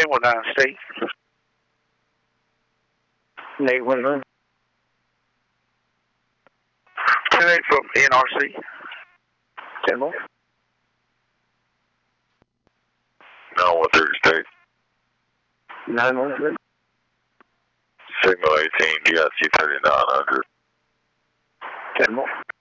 819 State. 819. 10-8 from NRC. 10 more. 913 State. 913. Signal 18, DIC 3900. 10 more.